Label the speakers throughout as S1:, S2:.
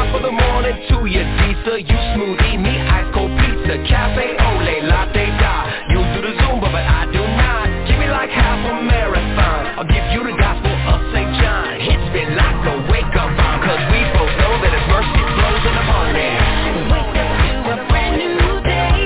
S1: Top of the morning to you, Disa. You smoothie, me ice cold pizza. Cafe ole, latte da. You do the Zumba, but I do not. Give me like half a marathon. I'll give you the gospel of St. John. Hits me like a wake-up bomb. Cause we both know that His mercy flows in the morning.
S2: Wake up to a brand new day.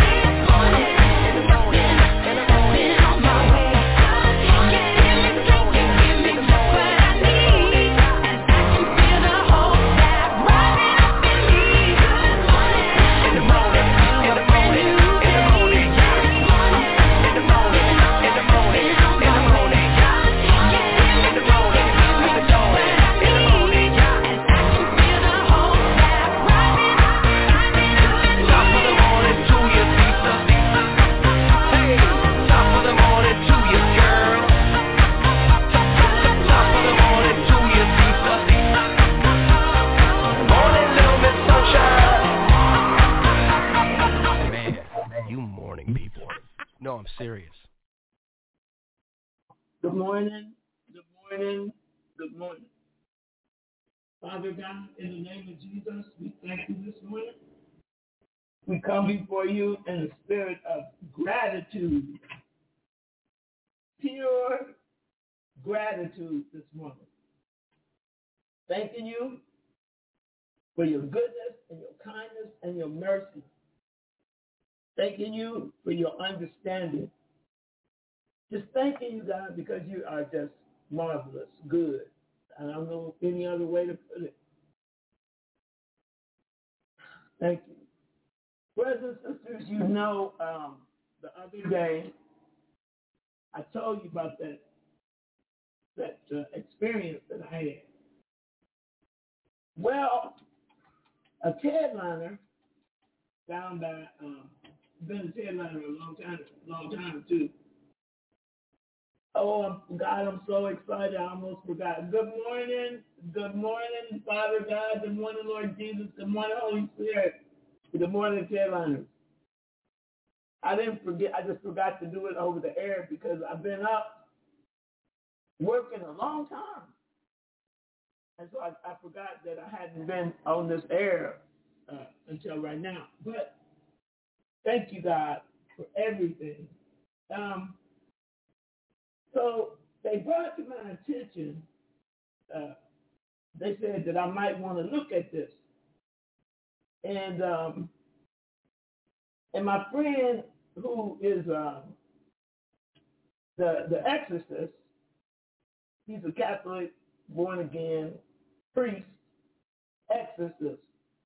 S2: Been on my way. Give me just what I need. And I can feel the whole vibe rising up in me. Good morning.
S1: In the morning, in the morning, in the morning, yeah. In the morning, in the morning, in the morning, yeah. In the morning, in the morning, in the morning, yeah.
S2: And I can feel the whole vibe rising up in me.
S1: Top of the morning to you, Lisa. Hey, top of the morning to you, girl. Top of the morning to you, Lisa. Morning, little Miss Sunshine. Man, you morning people. No, I'm serious.
S3: Good morning, good morning, good morning. Father God, in the name of Jesus, we thank you this morning. We come before you in the spirit of gratitude, pure gratitude this morning. Thanking you for your goodness and your kindness and your mercy. Thanking you for your understanding. Just thanking you, God, because you are just marvelous, good. I don't know any other way to put it. Thank you. Brothers and sisters, you know, the other day, I told you about that experience that I had. Well, a Tedliner down by, been a Tedliner a long time too. Oh, God, I'm so excited. I almost forgot. Good morning, Father God. Good morning, Lord Jesus. Good morning, Holy Spirit. Good morning, Tedliners. I didn't forget. I just forgot to do it over the air because I've been up working a long time. And so I forgot that I hadn't been on this air until right now. But thank you, God, for everything. So they brought to my attention, they said that I might want to look at this. And my friend who is the exorcist, he's a Catholic, born-again priest, exorcist.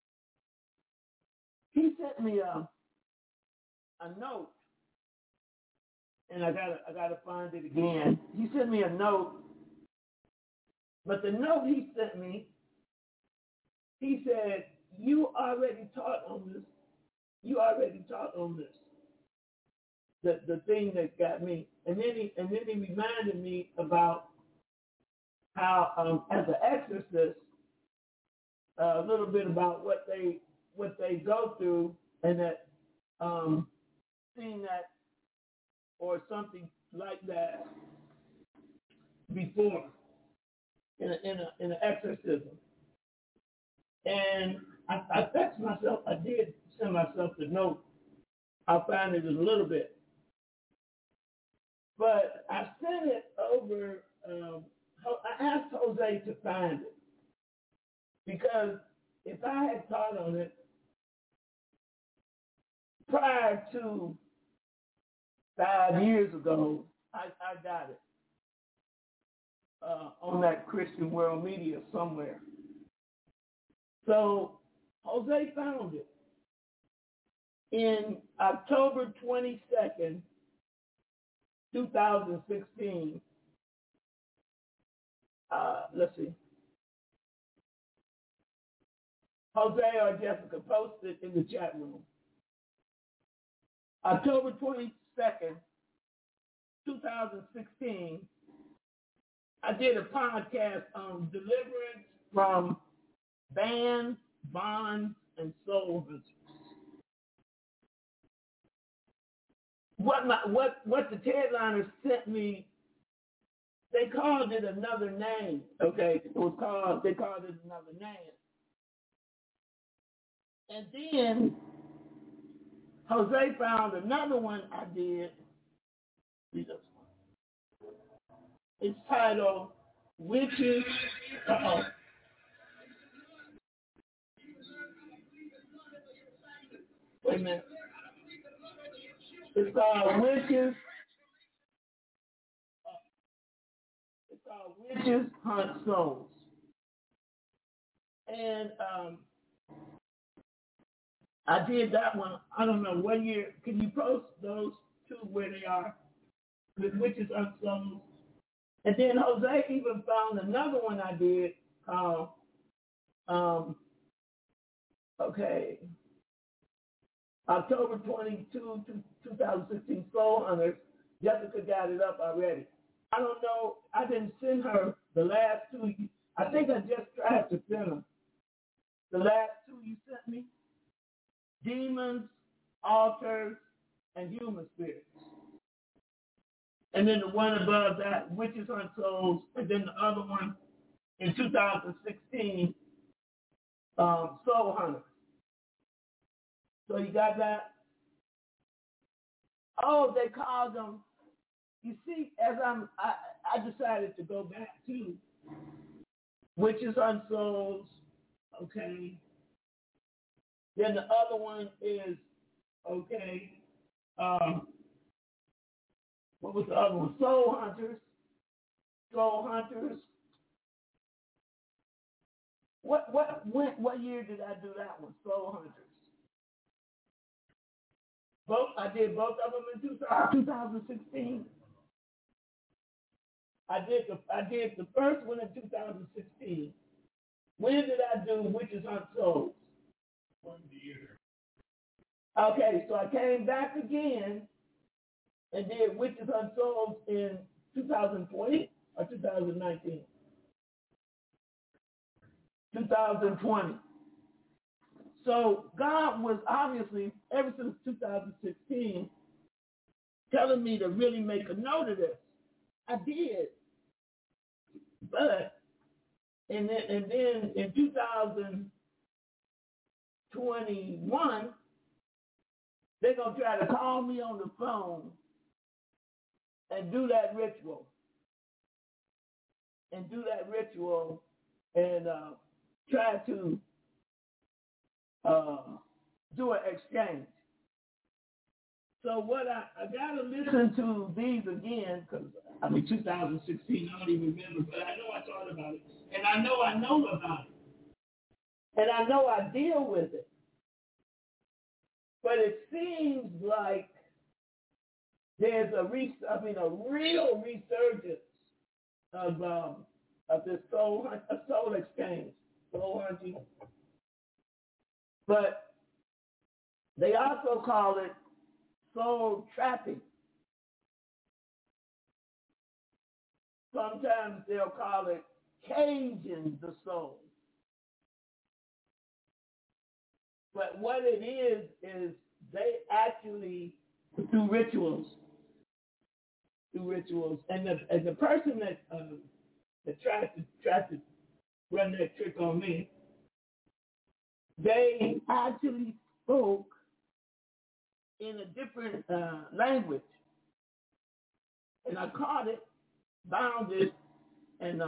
S3: He sent me a note. And I gotta find it again. He sent me a note, but the note he sent me, he said, "You already taught on this. You already taught on this." The thing that got me, and then he reminded me about how as an exorcist, a little bit about what they go through, and that seeing that. Or something like that before in an exorcism. And I texted myself, I did send myself the note. I'll find it in a little bit. But I sent it over, I asked Jose to find it. Because if I had taught on it prior to 5 years ago, I got it on that Christian World Media somewhere. So Jose found it. In October 22nd, 2016, let's see. Jose or Jessica posted in the chat room. October 22nd, 2016, I did a podcast on deliverance from bands, bonds, and soul hunters. What the Tedliners sent me, they called it another name. Okay, they called it another name. And then Jose found another one I did. Read this one. It's titled Witches. Wait a minute. It's called Witches. It's called Witches Hunt Souls. And I did that one. I don't know what year. Can you post those two where they are? With Witches Hunt Souls. And then Jose even found another one I did called, October 22, 2016, Soul Hunters. Jessica got it up already. I don't know. I didn't send her the last two. I think I just tried to send her. The last two you sent me, demons, altars, and human spirits. And then the one above that, Witches Hunt Souls, and then the other one in 2016, Soul Hunters. So you got that? Oh, they called them. You see, as I decided to go back to Witches Hunt Souls, okay. Then the other one is, okay, what was the other one? Soul Hunters. Soul Hunters. What year did I do that one? Soul Hunters. I did both of them in 2016. I did the first one in 2016. When did I do Witches Hunt Souls? 1 year. Okay, so I came back again and did Witches Hunt Souls in 2020 or 2019? 2020. So God was obviously, ever since 2016, telling me to really make a note of this. I did. But, and then in 2021, they're going to try to call me on the phone and do that ritual. And try to do an exchange. So what I got to listen to these again, because, 2016, I don't even remember, but I know I thought about it. And I know about it. And I know I deal with it. But it seems like there's a real resurgence of this soul exchange, soul hunting. But they also call it soul trapping. Sometimes they'll call it caging the soul. But what it is they actually do rituals. And the person that tried to run that trick on me, they actually spoke in a different language. And I caught it, bound it, and,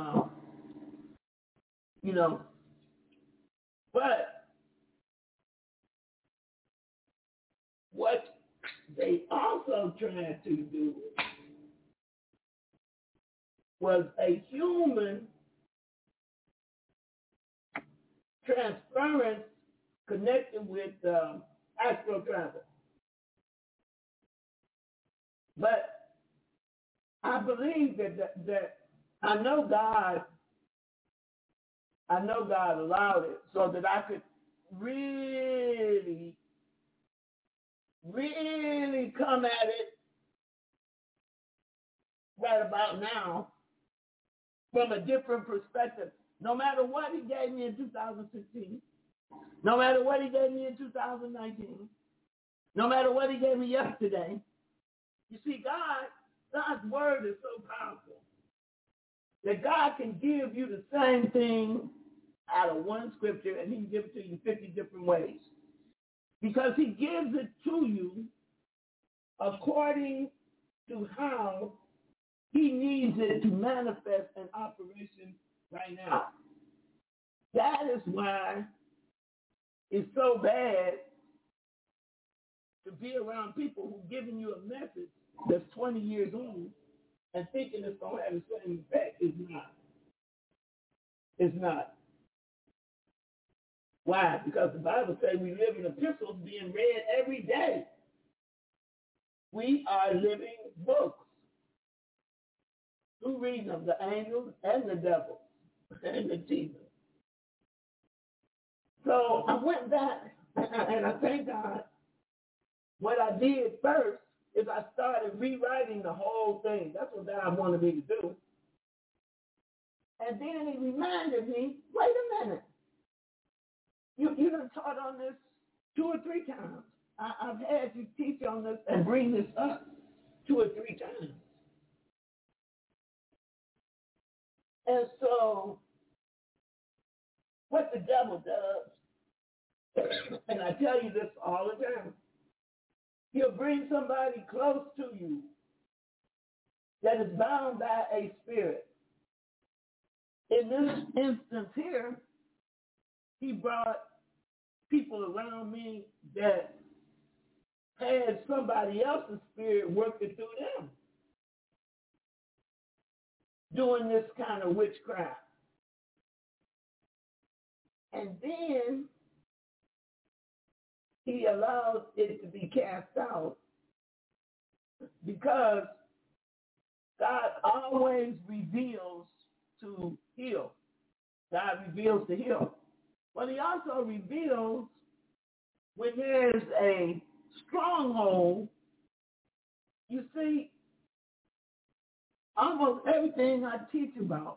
S3: but what they also tried to do was a human transference connected with astral travel. But I believe that I know God allowed it so that I could really come at it right about now from a different perspective. No matter what he gave me in 2016, no matter what he gave me in 2019, no matter what he gave me yesterday, you see, God's word is so powerful that God can give you the same thing out of one scripture, and he can give it to you 50 different ways. because he gives it to you according to how he needs it to manifest in operation right now. That is why it's so bad to be around people who giving you a message that's 20 years old and thinking it's going to have the same effect. It's not. It's not. Why? Because the Bible says we live in epistles being read every day. We are living books. Who reads them? The angels and the devil and the demons. So I went back and I thank God. What I did first is I started rewriting the whole thing. That's what God wanted me to do. And then he reminded me, wait a minute. You done taught on this 2 or 3 times. I've had you teach on this and bring this up 2 or 3 times. And so what the devil does, and I tell you this all the time, he'll bring somebody close to you that is bound by a spirit. In this instance here, he brought people around me that had somebody else's spirit working through them, doing this kind of witchcraft. And then he allowed it to be cast out because God always reveals to heal. God reveals to heal. But he also reveals when there's a stronghold. You see, almost everything I teach about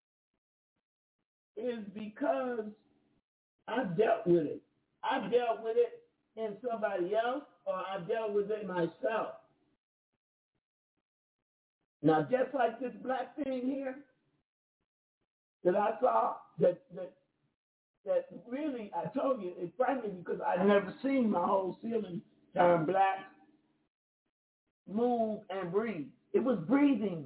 S3: is because I've dealt with it. I've dealt with it in somebody else, or I've dealt with it myself. Now, just like this black thing here that I saw, that really, I told you, it frightened me because I'd never seen my whole ceiling turn black, move, and breathe. It was breathing.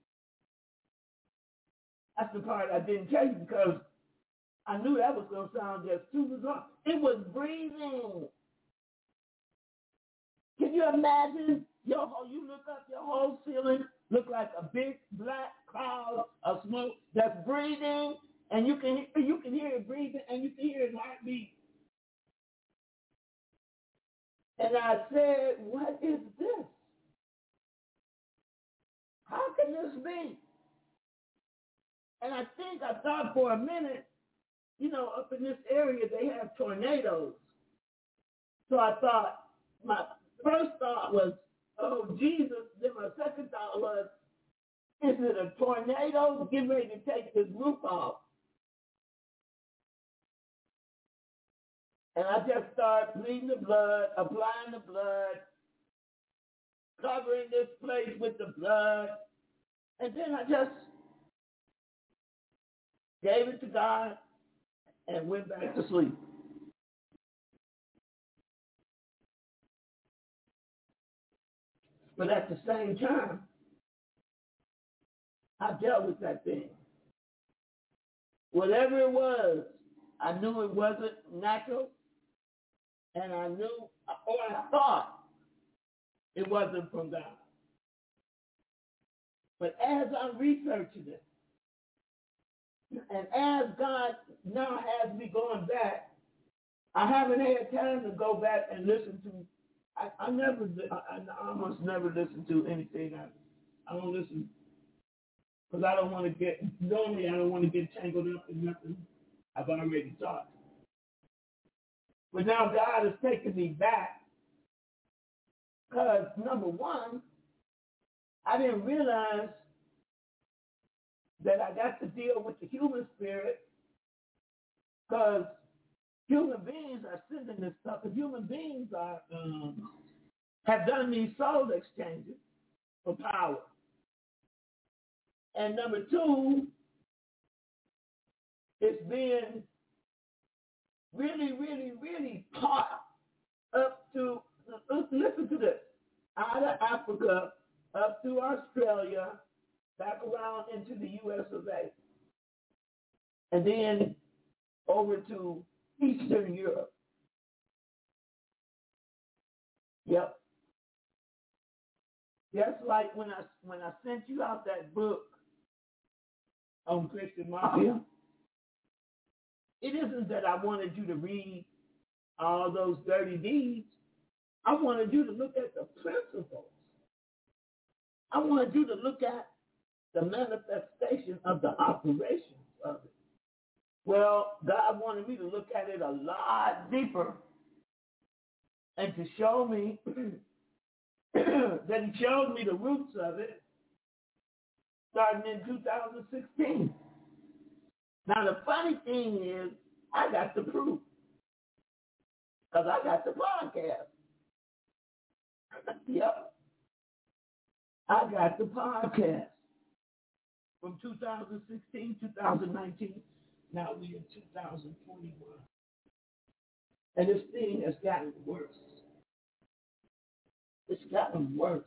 S3: That's the part I didn't tell you because I knew that was going to sound just too bizarre. It was breathing. Can you imagine? You look up, your whole ceiling look like a big black cloud of smoke that's breathing, and you can hear it breathing, and you can hear its heartbeat. And I said, what is this? How can this be? And I thought for a minute, up in this area they have tornadoes. So I thought, my first thought was, oh, Jesus. Then my second thought was, is it a tornado getting ready to take this roof off? And I just started bleeding the blood, applying the blood, covering this place with the blood. And then I just gave it to God and went back to sleep. But at the same time, I dealt with that thing. Whatever it was, I knew it wasn't natural, and I knew, or I thought it wasn't from God. But as I'm researching it, and as God now has me going back, I haven't had time to go back and listen to. I almost never listen to anything. I don't listen because I don't want to get. Normally, I don't want to get tangled up in nothing I've already taught. But now God has taken me back because number one, I didn't realize that I got to deal with the human spirit because human beings are sending this stuff, and human beings are have done these soul exchanges for power. And number two, it's being really, really, really taught up to, listen to this, out of Africa, up to Australia, back around into the US of A, and then over to Eastern Europe. Yep. Just like when I sent you out that book on Christian Mafia, it isn't that I wanted you to read all those dirty deeds. I wanted you to look at the principles. I wanted you to look at the manifestation of the operations of it. Well, God wanted me to look at it a lot deeper and to show me that he showed me the roots of it starting in 2016. Now, the funny thing is, I got the proof because I got the podcast. Yep. I got the podcast from 2016, 2019. Now we're in 2021. And this thing has gotten worse. It's gotten worse.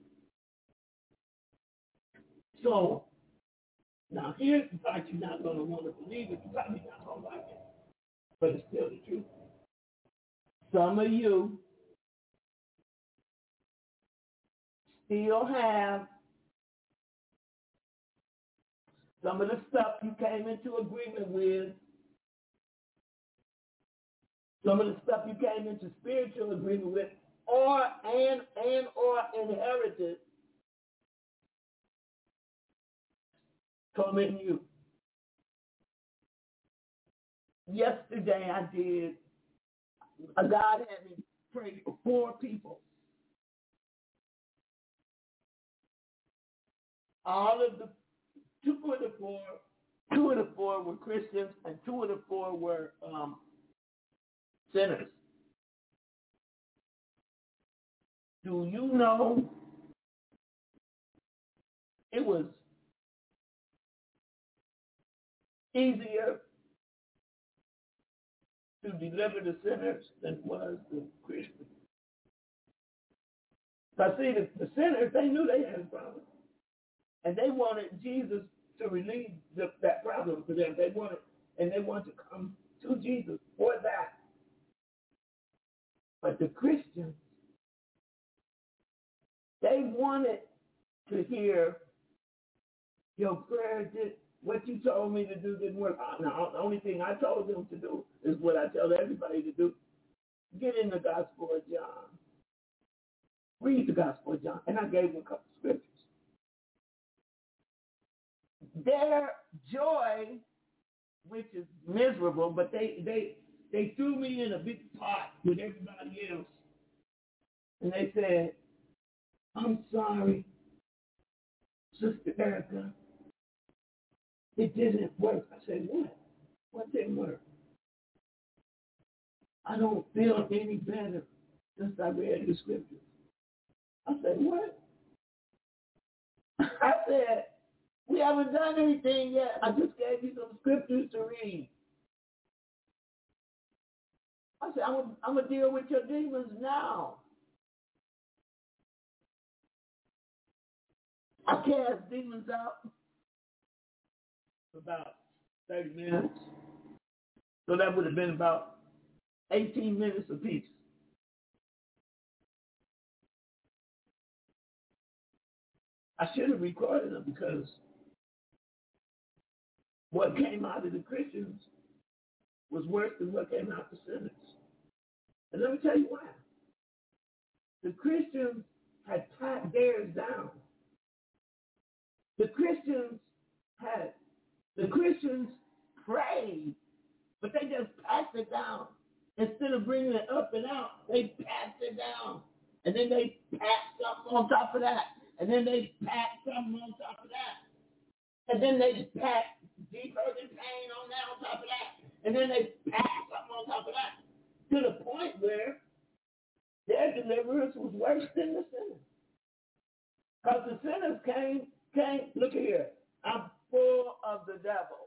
S3: So, now here's the part you're not going to want to believe it. You're probably not going to like it. But it's still the truth. Some of you still have some of the stuff you came into agreement with, some of the stuff you came into spiritual agreement with, or inherited tormenting you. Yesterday God had me pray for 4 people. All of the 2 of the 4 were Christians, and 2 of the 4 were sinners. Do you know it was easier to deliver the sinners than it was the Christians? But see, the sinners, they knew they had a problem. And they wanted Jesus to relieve that problem for them. They wanted to come to Jesus for that. But the Christians, they wanted to hear, your prayer what you told me to do didn't work. Now, the only thing I told them to do is what I tell everybody to do. Get in the Gospel of John. Read the Gospel of John. And I gave them a couple of scriptures. Their joy, which is miserable, but they threw me in a big pot with everybody else. And they said, I'm sorry, Sister Erica. It didn't work. I said, what? What didn't work? I don't feel any better since I read the scriptures. I said, what? I said, we haven't done anything yet. I just gave you some scriptures to read. I said, I'm going to deal with your demons now. I cast demons out for about 30 minutes. So that would have been about 18 minutes apiece. I should have recorded them because what came out of the Christians was worse than what came out of the sinners. And let me tell you why. The Christians had packed theirs down. The Christians prayed, but they just passed it down. Instead of bringing it up and out, they passed it down. And then they packed something on top of that. And then they packed something on top of that. And then they packed deep hurting pain on top of that. And then they packed something on top of that. To the point where their deliverance was worse than the sinners. Because the sinners came, look here, I'm full of the devil.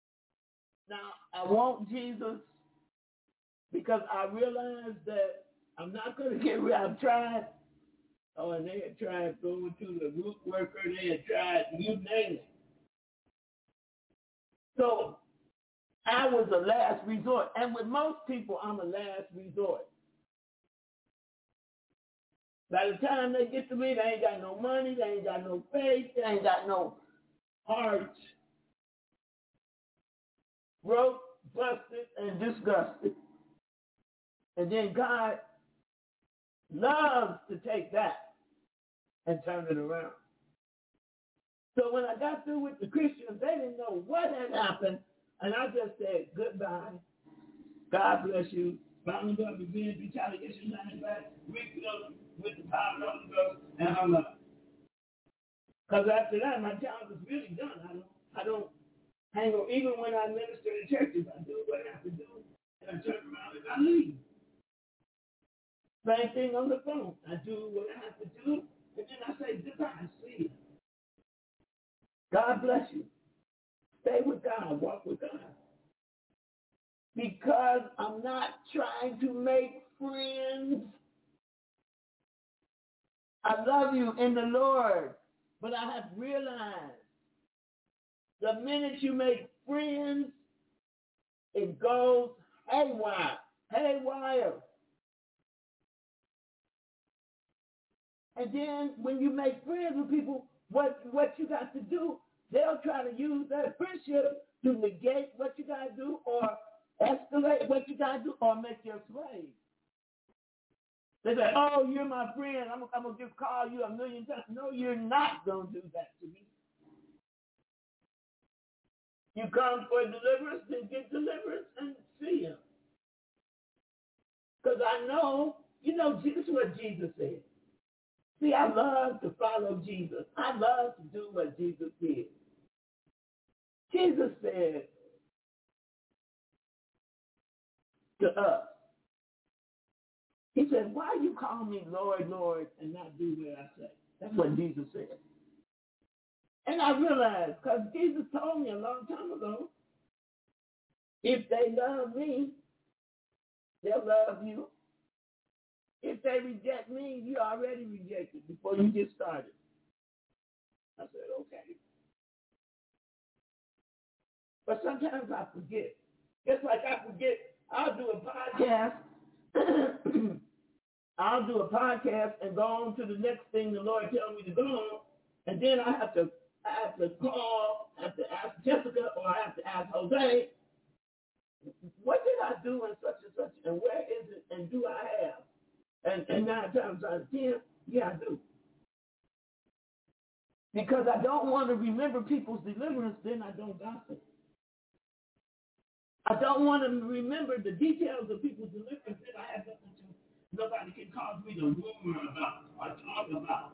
S3: Now, I want Jesus because I realize that I'm not going to get rid. I've tried. Oh, and they had tried going to the root worker. They had tried, you name it. So I was a last resort. And with most people, I'm a last resort. By the time they get to me, they ain't got no money, they ain't got no faith, they ain't got no heart. Broke, busted, and disgusted. And then God loves to take that and turn it around. So when I got through with the Christians, they didn't know what had happened. And I just said, goodbye. God bless you. Bound to God, revenge, retaliation, line back, refill with the power of the Holy Ghost, and hung up. Because after that, my job was really done. I don't hang on. Even when I minister in churches, I do what I have to do, and I turn around and I leave. Same thing on the phone. I do what I have to do, and then I say goodbye. See you. God bless you. Stay with God. Walk with God. Because I'm not trying to make friends. I love you in the Lord, but I have realized the minute you make friends, it goes haywire. And then when you make friends with people, what you got to do, they'll try to use that friendship to negate what you got to do or escalate what you got to do or make you a slave. They say, oh, you're my friend. I'm going to just call you a million times. No, you're not going to do that to me. You come for deliverance, then get deliverance and see him. Because I know, this is what Jesus said. See, I love to follow Jesus. I love to do what Jesus did. Jesus said to us, he said, why you call me Lord, Lord, and not do what I say? That's what Jesus said. And I realized, because Jesus told me a long time ago, if they love me, they'll love you. If they reject me, you already rejected before you get started. I said, okay. But sometimes I forget. Just like I forget, I'll do a podcast and go on to the next thing the Lord tells me to go on, and then I have to call, I have to ask Jessica, or I have to ask Jose, what did I do in such and such, and where is it, and do I have? And 9 times out of 10, yeah, I do. Because I don't want to remember people's deliverance, then I don't gossip. I don't want to remember the details of people's deliverance, then I have nothing to, nobody can cause me to rumor about or talk about.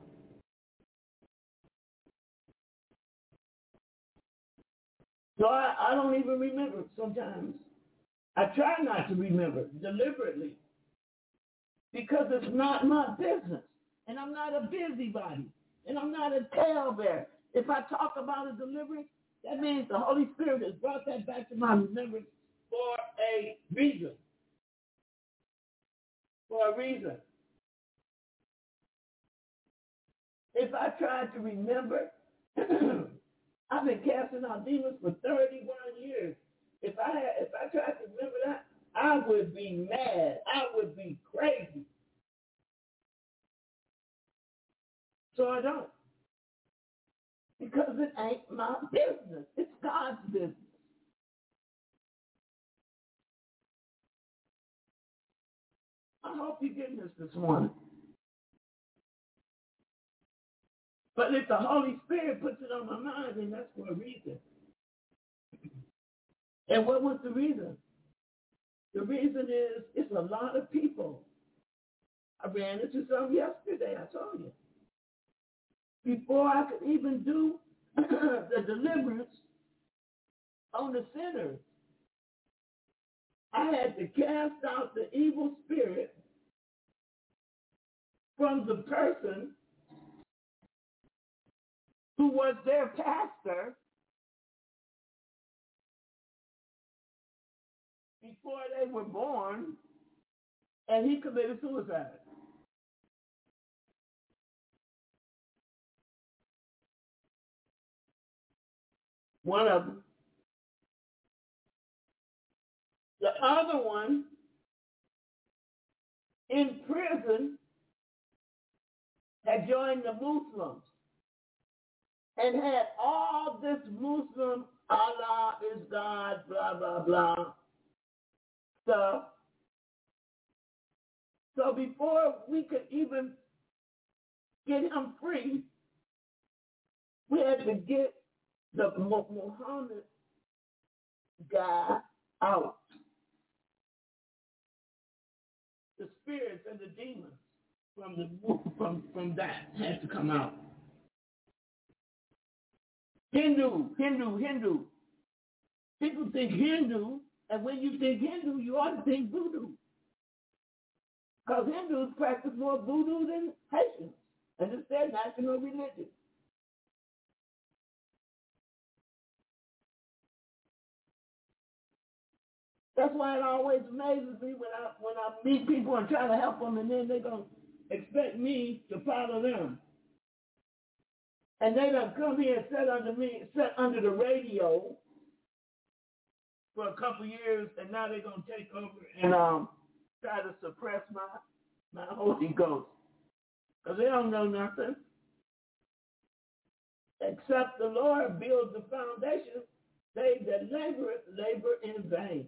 S3: So I don't even remember sometimes. I try not to remember deliberately because it's not my business. And I'm not a busybody. And I'm not a talebearer. If I talk about a deliverance, that means the Holy Spirit has brought that back to my remembrance for a reason. For a reason. If I tried to remember, I've been casting out demons for 31 years. If I tried to remember that, I would be mad. I would be crazy. So I don't. Because it ain't my business. It's God's business. I hope you're getting this morning. But if the Holy Spirit puts it on my mind, then that's for a reason. And what was the reason? The reason is it's a lot of people. I ran into some yesterday, I told you. Before I could even do the deliverance on the sinners, I had to cast out the evil spirit from the person who was their pastor before they were born, and he committed suicide. One of them. The other one, in prison, had joined the Muslims and had all this Muslim, Allah is God, blah, blah, blah stuff. So before we could even get him free, we had to get the Muhammad guy out. The spirits and the demons from that had to come out. Hindu. People think Hindu, and when you think Hindu, you ought to think voodoo. Because Hindus practice more voodoo than Haitians, and it's their national religion. That's why it always amazes me when I meet people and try to help them, and then they're going to expect me to follow them. And they done come here and sit under the radio for a couple years, and now they're going to take over and try to suppress my Holy Ghost. Because they don't know nothing. Except the Lord builds the foundation, they that labor in vain.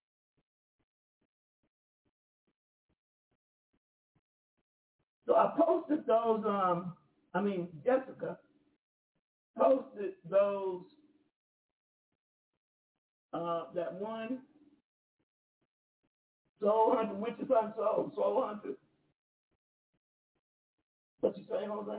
S3: So I posted those, Jessica posted those, that one, Soul Hunter, Witches Unsold, Soul Hunter. What you say, Jose?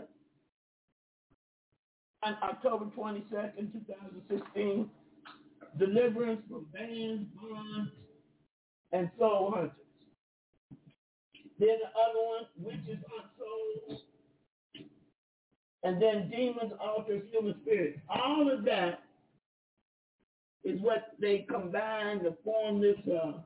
S3: On October 22nd, 2016, Deliverance from Bands, Bonds, and Soul Hunters. Then the other one, Witches Unsold, and then Demons, Altars, Human Spirits. All of that is what they combine to form this,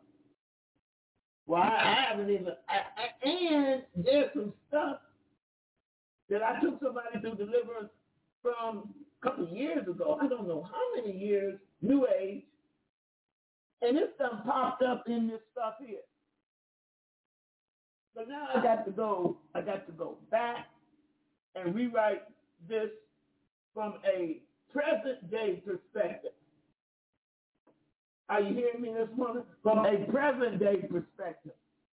S3: I haven't even, and there's some stuff that I took somebody through deliverance from a couple of years ago. I don't know how many years, New Age, and this stuff popped up in this stuff here. So now I got to go back and rewrite this from a present day perspective. Are you hearing me this morning? From a present day perspective.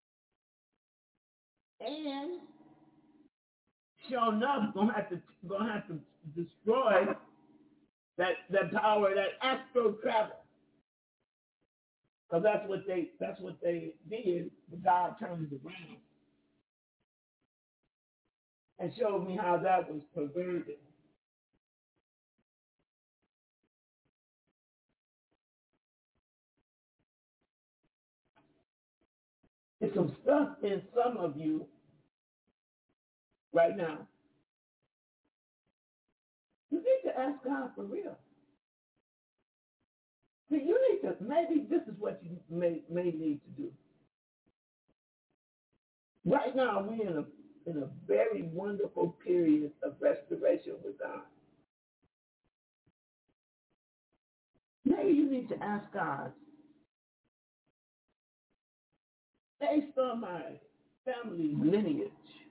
S3: And sure enough, gonna have to destroy that power, that astral travel. Because that's what they did, but God turned it around. And showed me how that was perverted. There's some stuff in some of you right now. You need to ask God for real. See, you need to, maybe this is what you may need to do. Right now, we're in a very wonderful period of restoration with God. Maybe you need to ask God, based on my family lineage,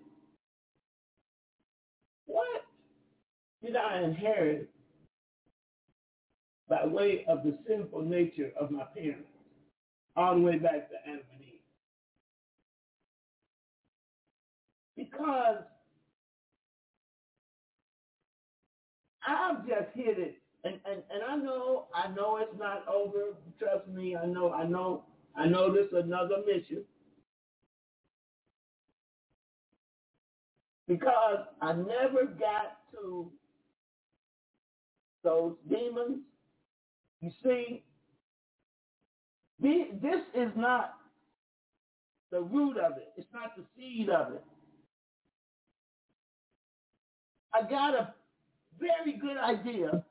S3: what did I inherit by way of the sinful nature of my parents, all the way back to Adam and Eve? Because I've just hit it, and I know it's not over. Trust me, I know this is another mission. Because I never got to those demons. You see, this is not the root of it. It's not the seed of it. I got a very good idea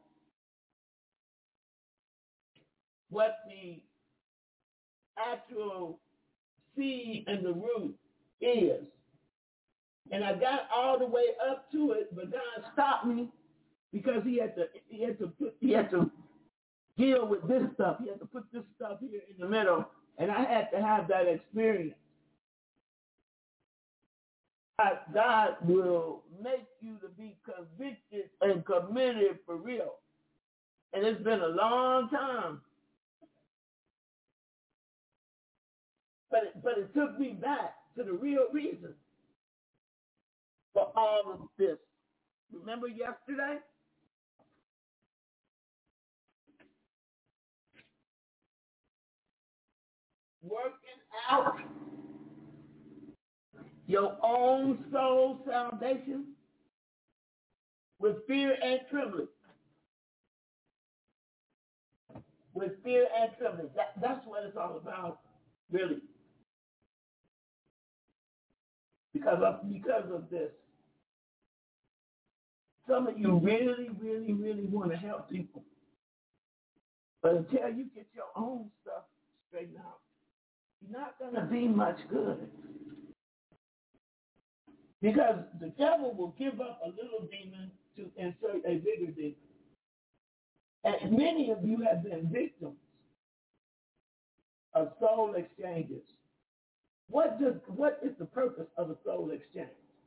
S3: what the actual seed and the root is. And I got all the way up to it, but God stopped me because he had to deal with this stuff. He had to put this stuff here in the middle, and I had to have that experience. God will make you to be convicted and committed for real. And it's been a long time. But it took me back to the real reason for all of this. Remember yesterday? Working out your own soul salvation with fear and trembling. With fear and trembling. That's what it's all about, really. Because of this. Some of you really, really, really want to help people. But until you get your own stuff straightened out, you're not going to be much good. Because the devil will give up a little demon to insert a bigger demon. And many of you have been victims of soul exchanges. What is the purpose of a soul exchange?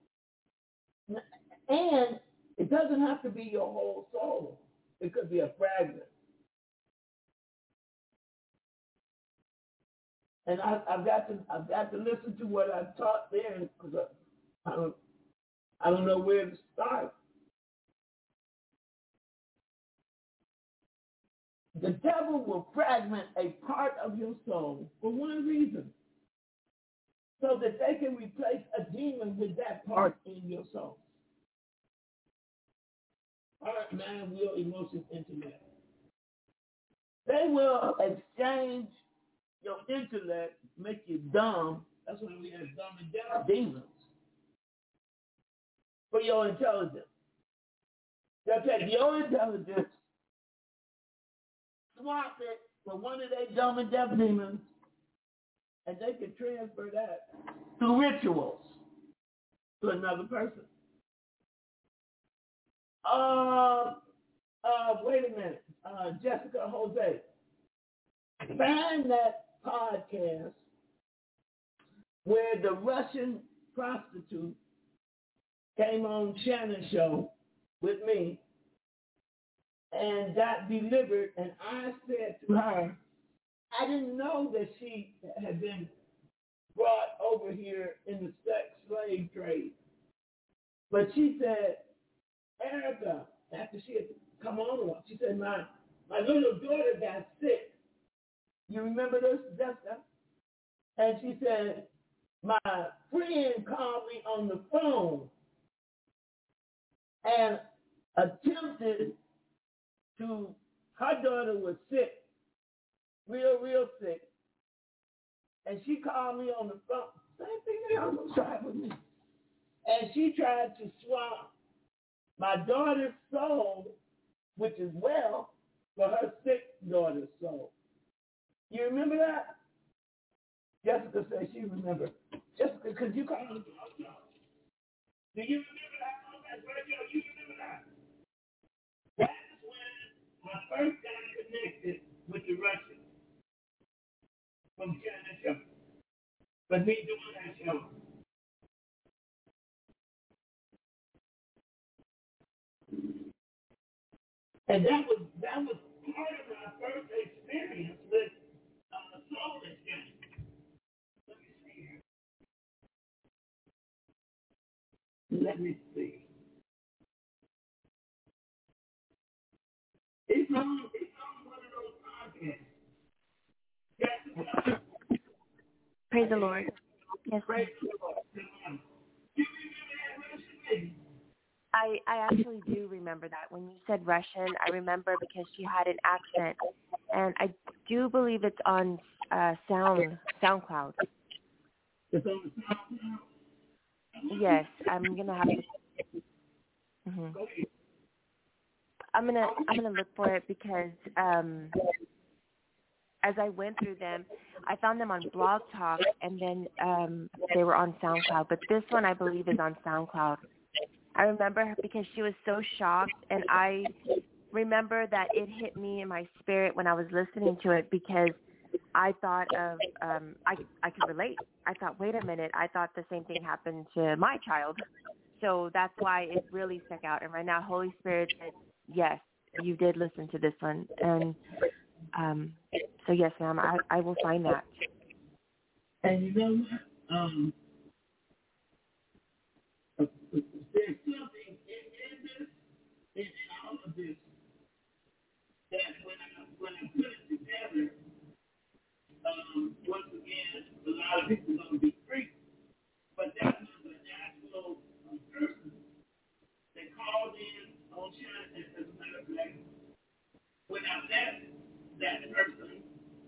S3: And it doesn't have to be your whole soul. It could be a fragment. And I've got to listen to what I taught there because I don't know where to start. The devil will fragment a part of your soul for one reason, so that they can replace a demon with that part in your soul. Heart, mind, will, emotions, intellect. They will exchange your intellect, make you dumb. That's why we have dumb and deaf demons. For your intelligence. They'll take your intelligence, swap it for one of their dumb and deaf demons, and they can transfer that through rituals to another person. Wait a minute. Jessica Jose. Find that podcast where the Russian prostitute came on Shannon's show with me and got delivered, and I said to her, I didn't know that she had been brought over here in the sex slave trade. But she said, Erica, after she had come on, she said, my little daughter got sick. You remember this, Jessica? And she said, my friend called me on the phone and attempted to, her daughter was sick, real sick. And she called me on the phone. Same thing they almost tried with me. And she tried to swap my daughter's soul, which is well, for her sick daughter's soul. You remember that? Jessica said she remembered. Jessica, could you call me? Do you remember that? You remember that? That is when I first got connected with the Russians from China Show. But me doing that show. And that was part of my first experience with soul exchange. Let me see here. Let me see. It's on one of those podcasts.
S4: Praise the Lord. Yes.
S3: Praise the Lord. Do you remember that Russian lady?
S4: I actually do remember that. When you said Russian, I remember because she had an accent. And I do believe it's on SoundCloud.
S3: It's on SoundCloud?
S4: Yes, I'm going to have to. Mm-hmm. I'm gonna look for it because I as I went through them, I found them on Blog Talk, and then they were on SoundCloud. But this one, I believe, is on SoundCloud. I remember her because she was so shocked, and I remember that it hit me in my spirit when I was listening to it because I thought of I could relate. I thought, wait a minute, I thought the same thing happened to my child. So that's why it really stuck out. And right now, Holy Spirit said, yes, you did listen to this one. And so, yes, ma'am, I will find that.
S3: And you know what? There's something in all of this, that when I put it together, once again, a lot of people are going to be free. But that was an actual person that called in on China, as a matter of fact. When I met that person,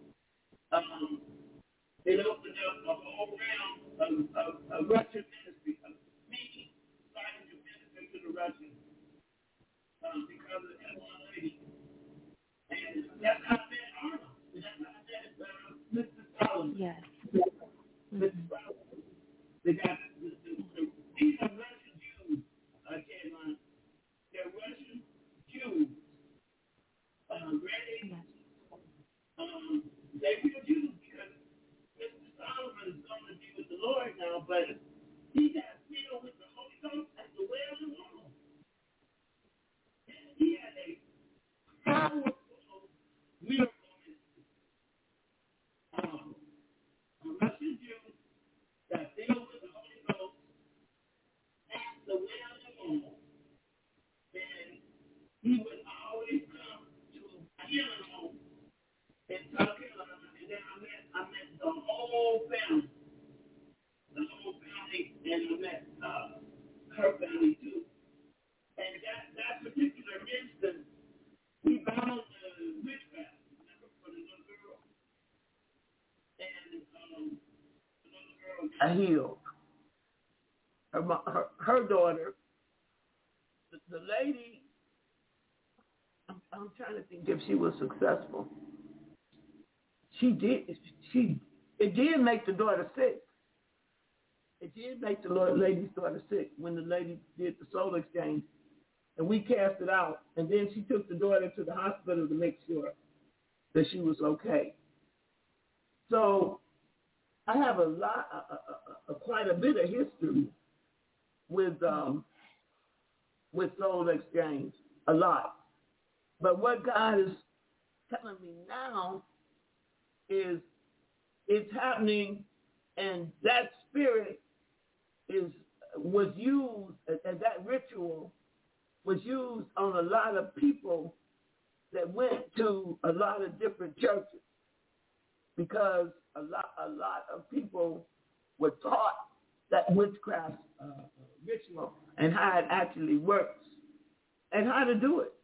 S3: it opened up a whole round of Russian ministry, of me starting to minister to the Russians because of that one lady. And that's how I met Arnold. That's how I met Mr. Solomon.
S4: Yes.
S3: Mr. Solomon. They got these are Russian Jews, Caroline. They're Russian Jews. Ready?
S4: Yes.
S3: They're real Jews because Mr. Solomon is going to be with the Lord now, but he got filled with the Holy Ghost at the well of the Lord. And he had a powerful miracle ministry. A Russian Jew got filled with the Holy Ghost at the well of the Lord. And he would always come to a healing home in South Carolina. And then I met the whole family. The whole family, and I met her family too. And that particular instance, we bound the witchcraft, remember, for the little girl. And the little girl got healed. Her daughter, the lady, I'm trying to think if she was successful. It did make the daughter sick. It did make the lady's daughter sick when the lady did the soul exchange. And we cast it out. And then she took the daughter to the hospital to make sure that she was okay. So I have quite a bit of history with soul exchange, a lot. But what God is telling me now is it's happening, and that spirit was used, and that ritual was used on a lot of people that went to a lot of different churches, because a lot of people were taught that witchcraft ritual and how it actually works and how to do it.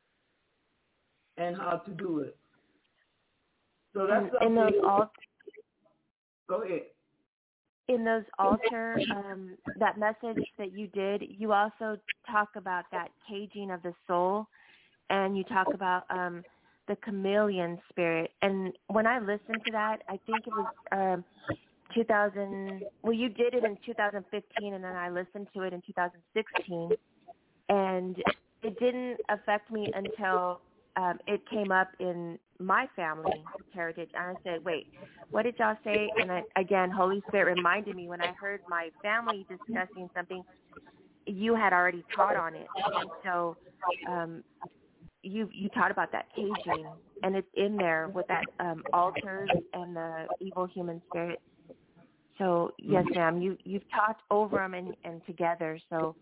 S3: So that's
S4: in those
S3: Go ahead.
S4: In those altar, that message that you did, you also talk about that caging of the soul, and you talk about the chameleon spirit. And when I listened to that, I think it was 2000. Well, you did it in 2015, and then I listened to it in 2016, and it didn't affect me until it came up in my family heritage. And I said, wait, what did y'all say? And again, Holy Spirit reminded me when I heard my family discussing something, you had already taught on it. And so you taught about that caging, and it's in there with that altars and the evil human spirit. So, yes, ma'am, you've taught over them and together. So,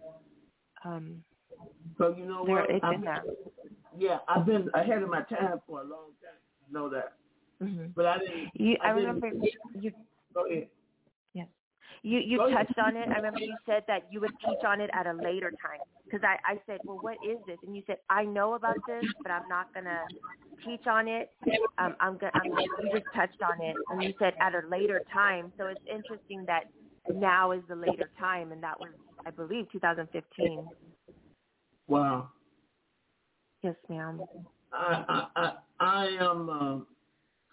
S3: so you know what?
S4: It's in there.
S3: Yeah, I've been ahead of my time for a long time. I know that. Mm-hmm. But I didn't.
S4: I remember you.
S3: Go ahead.
S4: Yes. You touched on it. I remember you said that you would teach on it at a later time. Because I said, well, what is this? And you said, I know about this, but I'm not going to teach on it. You just touched on it. And you said at a later time. So it's interesting that now is the later time. And that was, I believe, 2015.
S3: Wow.
S4: Yes, ma'am.
S3: I am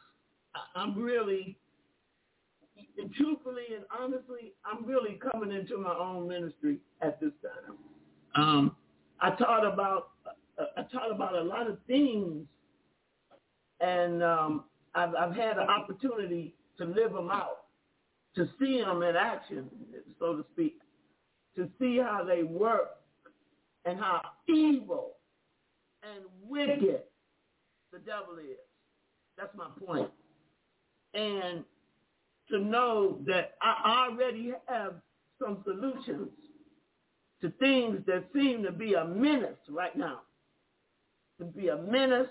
S3: I'm really, truthfully and honestly, I'm really coming into my own ministry at this time. I taught about a lot of things, and I've had an opportunity to live them out, to see them in action, so to speak, to see how they work and how evil and wicked the devil is. That's my point. And to know that I already have some solutions to things that seem to be a menace right now. To be a menace.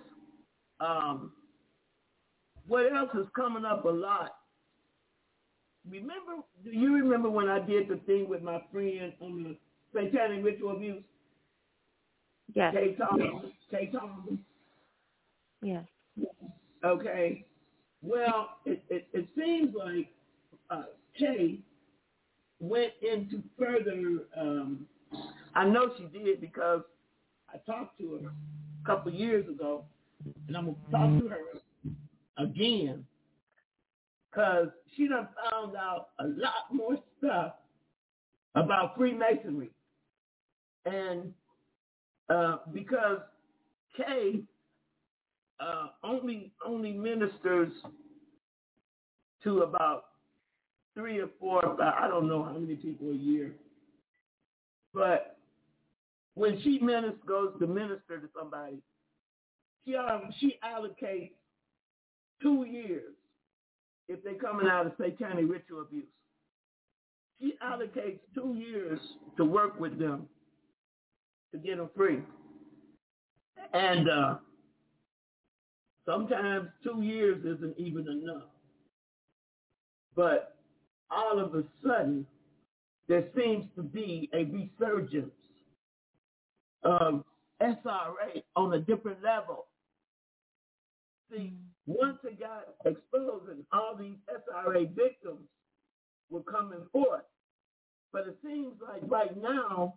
S3: What else is coming up a lot? Do you remember when I did the thing with my friend on the satanic ritual abuse?
S4: Yes.
S3: Kay Thompson?
S4: Yes.
S3: Okay. Well, it seems like Kay went into further, I know she did because I talked to her a couple years ago, and I'm going to talk to her again because she done found out a lot more stuff about Freemasonry. And because Kay only ministers to about 3 or 4, I don't know how many people a year. But when she goes to minister to somebody, she allocates 2 years if they're coming out of satanic ritual abuse. She allocates 2 years to work with them to get them free. And sometimes 2 years isn't even enough. But all of a sudden, there seems to be a resurgence of SRA on a different level. See, once it got exposed and all these SRA victims were coming forth, but it seems like right now,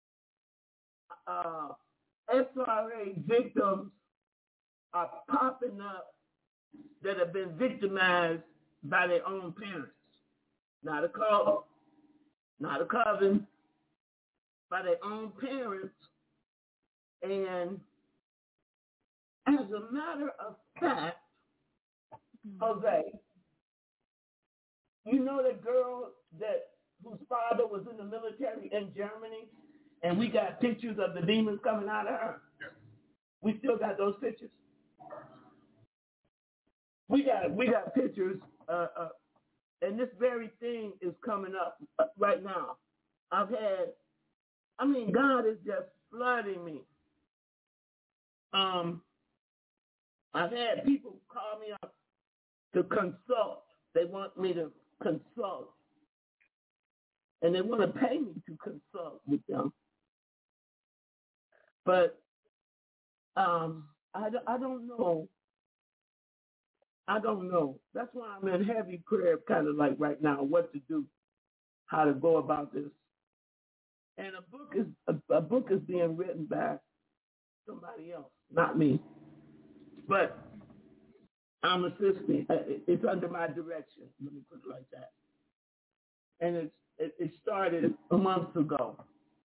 S3: SRA victims are popping up that have been victimized by their own parents. Not a cult, not a coven, by their own parents. And as a matter of fact, Jose, you know that girl whose father was in the military in Germany, and we got pictures of the demons coming out of her? We still got those pictures. We got pictures, and this very thing is coming up right now. God is just flooding me. I've had people call me up to consult. They want me to consult. And they want to pay me to consult with them. But I don't know. I don't know. That's why I'm in heavy prayer kind of like right now, what to do, how to go about this. And a book is being written by somebody else, not me. But I'm assisting. It's under my direction. Let me put it like that. And it started months ago.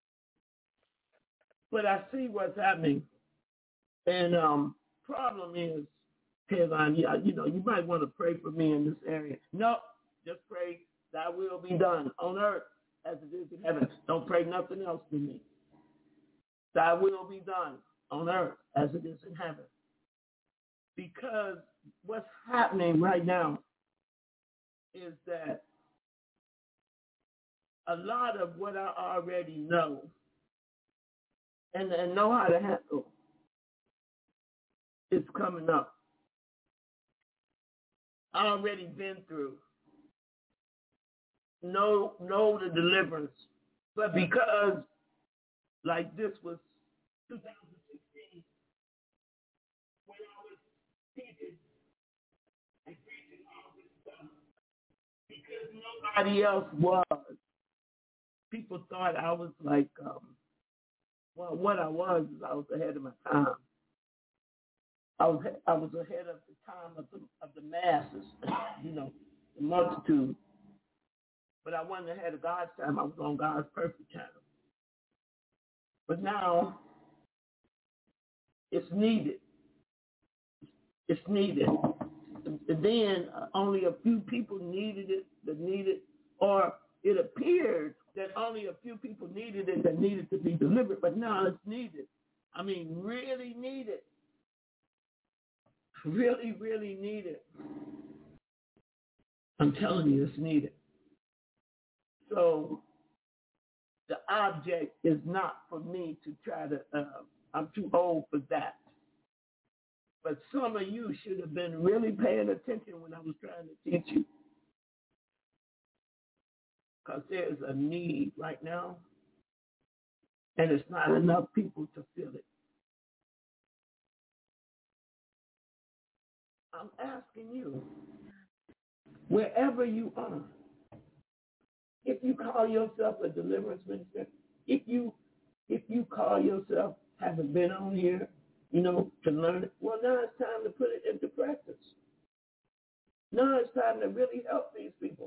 S3: But I see what's happening. And problem is, Kayvon, you might want to pray for me in this area. No, just pray thy will be done on earth as it is in heaven. Don't pray nothing else to me. Thy will be done on earth as it is in heaven. Because what's happening right now is that a lot of what I already know and know how to handle is coming up. I already been through. Know the deliverance. But because like this was 2016, when I was teaching and preaching all this stuff, because nobody else was, people thought I was like, what I was is I was ahead of my time. I was ahead of the time of the masses, the multitude. But I wasn't ahead of God's time. I was on God's perfect time. But now it's needed. It's needed. And then only a few people needed it, or it appeared that only a few people needed it that needed to be delivered. But now it's needed. I mean, really needed. Really, really needed. I'm telling you, it's needed. So the object is not for me to try to, I'm too old for that. But some of you should have been really paying attention when I was trying to teach you. Because there's a need right now, and it's not enough people to feel it. I'm asking you, wherever you are, if you call yourself a deliverance minister, if you call yourself haven't been on here, to learn it, well, now it's time to put it into practice. Now it's time to really help these people.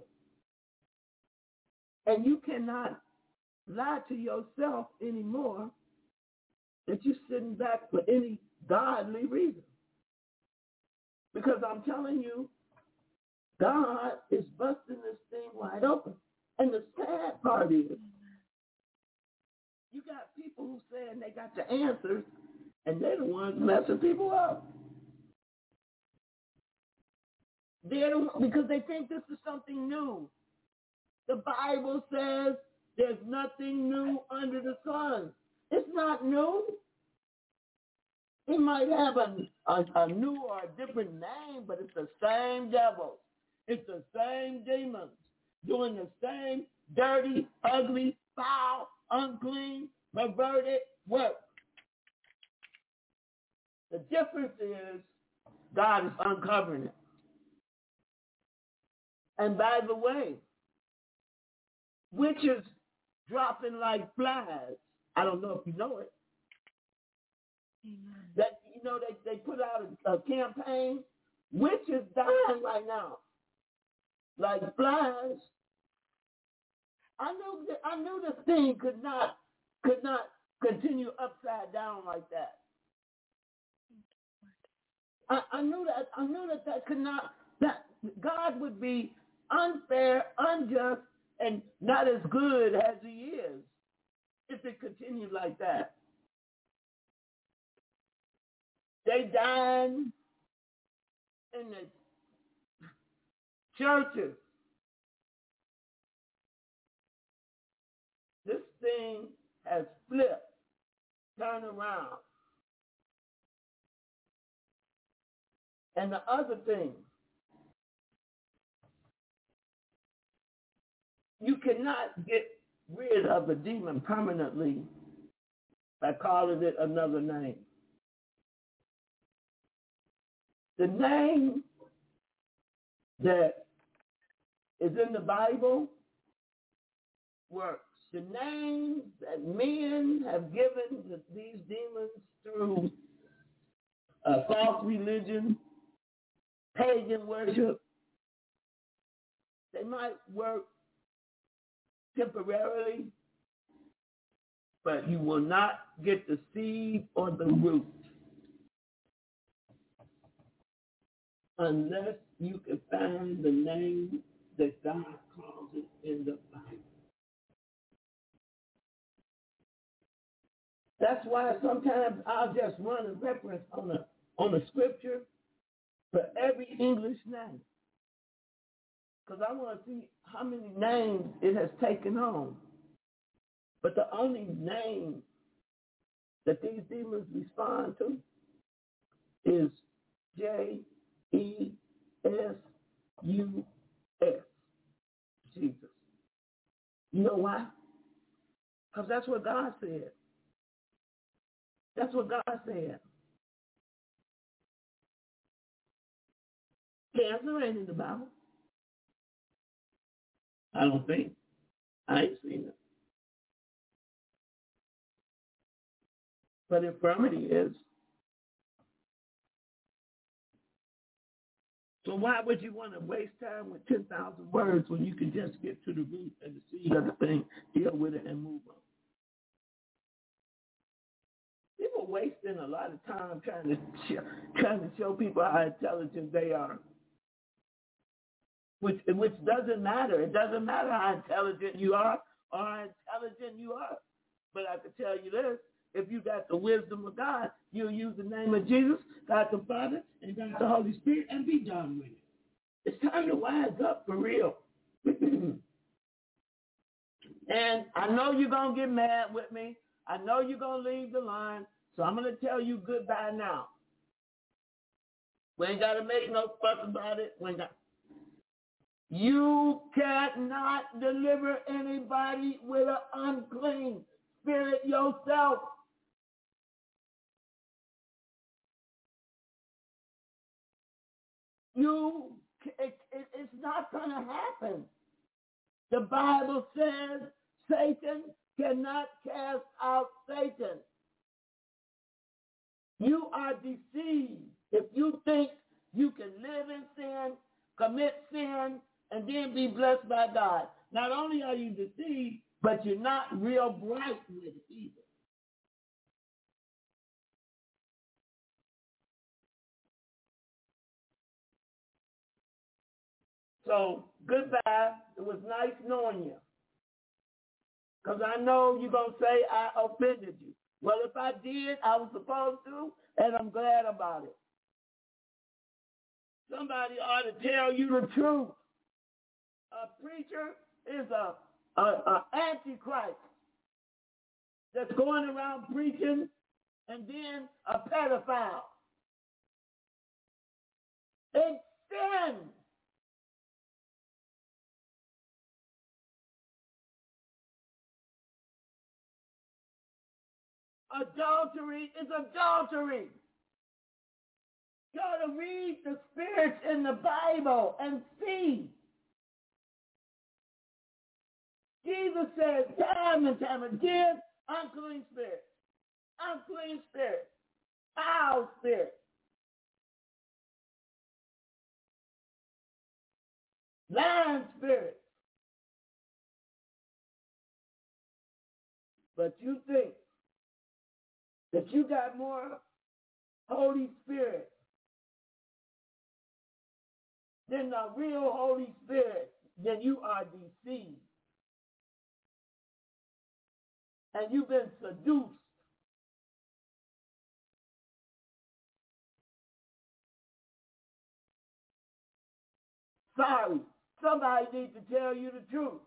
S3: And you cannot lie to yourself anymore that you're sitting back for any godly reason. Because I'm telling you, God is busting this thing wide open. And the sad part is, you got people who saying they got the answers, and they're the ones messing people up. Because they think this is something new. The Bible says there's nothing new under the sun. It's not new. It might have a new or a different name, but it's the same devil. It's the same demons doing the same dirty, ugly, foul, unclean, perverted work. The difference is God is uncovering it. And by the way, witches dropping like flies. I don't know if you know it. Amen. That they put out a campaign. Witches dying right now, like flies. I knew this thing could not continue upside down like that. I knew that could not. That God would be unfair, unjust, and not as good as He is if it continued like that. They dying in the churches. This thing has flipped, turned around. And the other thing, you cannot get rid of a demon permanently by calling it another name. The name that is in the Bible works. The name that men have given these demons through false religion, pagan worship, they might work temporarily, but you will not get the seed or the root unless you can find the name that God calls it in the Bible. That's why sometimes I'll just run a reference on a scripture for every English name, because I want to see how many names it has taken on. But the only name that these demons respond to is J-E-S-U-S, Jesus. You know why? Because that's what God said. That's what God said. Cancer ain't in the Bible. I don't think. I ain't seen it. But infirmity is. So why would you want to waste time with 10,000 words when you can just get to the root and the seed of the thing, deal with it, and move on? People are wasting a lot of time trying to show people how intelligent they are, which doesn't matter. It doesn't matter how intelligent you are or how intelligent you are. But I can tell you this. If you got the wisdom of God, you'll use the name of Jesus, God the Father, and God the Holy Spirit, and be done with it. It's time to wise up for real. And I know you're going to get mad with me. I know you're going to leave the line. So I'm going to tell you goodbye now. We ain't got to make no fuss about it. You cannot deliver anybody with an unclean spirit yourself. It's not going to happen. The Bible says Satan cannot cast out Satan. You are deceived if you think you can live in sin, commit sin, and then be blessed by God. Not only are you deceived, but you're not real bright with it either. So, goodbye. It was nice knowing you. Because I know you're going to say I offended you. Well, if I did, I was supposed to, and I'm glad about it. Somebody ought to tell you the truth. A preacher is a antichrist that's going around preaching, and then a pedophile. It's sin. Adultery is adultery. You got to read the spirits in the Bible and see. Jesus says time and time again, unclean spirit, foul spirit. Lying spirit. But you think that you got more Holy Spirit than the real Holy Spirit, then you are deceived. And you've been seduced. Sorry, somebody needs to tell you the truth.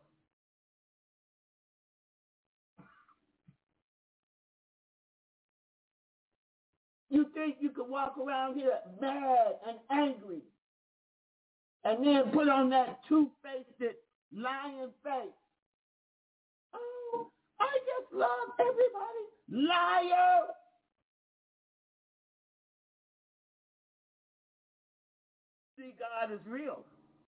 S3: You think you can walk around here mad and angry and then put on that two-faced lying face. Oh, I just love everybody. Liar. See, God is real.